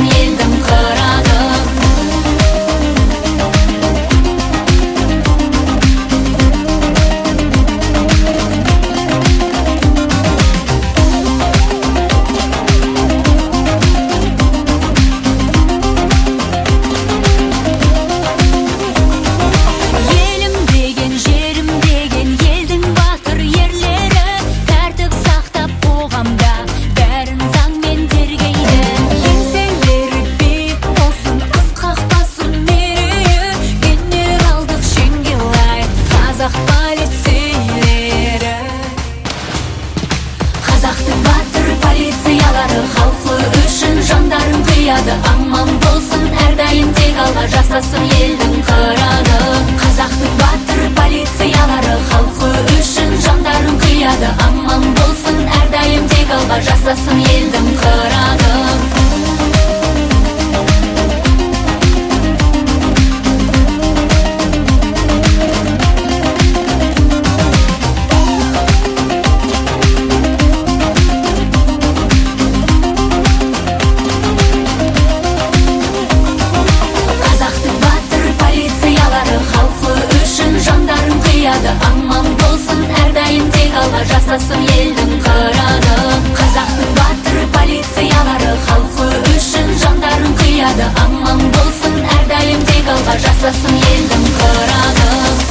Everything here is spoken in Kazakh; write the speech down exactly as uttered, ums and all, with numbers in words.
елдің қыраны. Қазақтың батыр полициялары халқы үшін жандарын қияды. Аман болсын әрдайым тек алға жасасын елдің қыраны. Қазақтың батыр полициялары халқы үшін жандарын қияды. Аман болсын әрдайым тек алға жасасын елдің қыраны. Аман болсын әрдайым тек алға жасасын елдің қыраны. Қазақтың батыр полициялары халқы үшін жандарын қияды. Аман болсын әрдайым тек алға жасасын елдің қыраны.